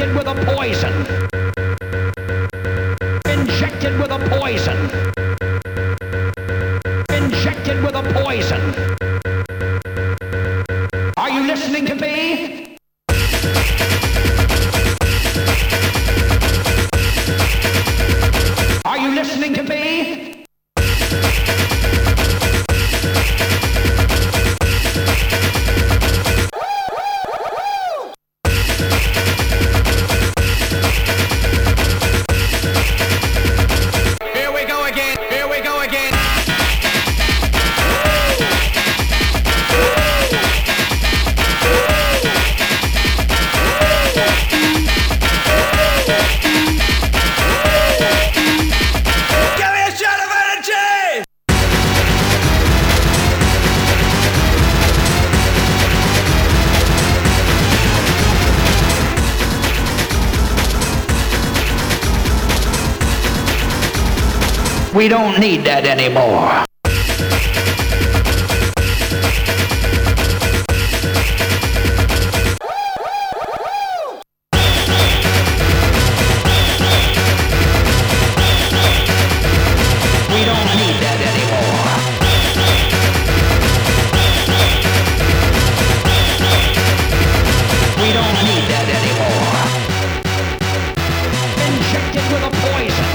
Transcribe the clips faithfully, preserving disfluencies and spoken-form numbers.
Injected with a poison. Injected with a poison. Injected with a poison. Are you listening to me? Are you listening to me? We don't need that anymore. We don't need that anymore. We don't need that anymore. Injected with a poison.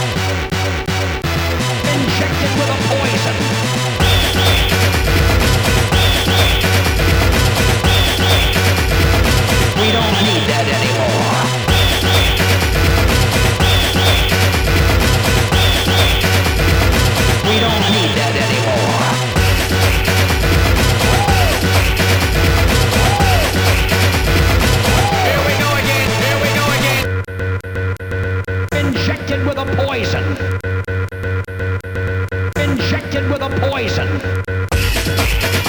Injected with a poison. We don't need that anymore. We don't need that anymore. Here we go again, here we go again. Injected with a poison. Injected with a poison.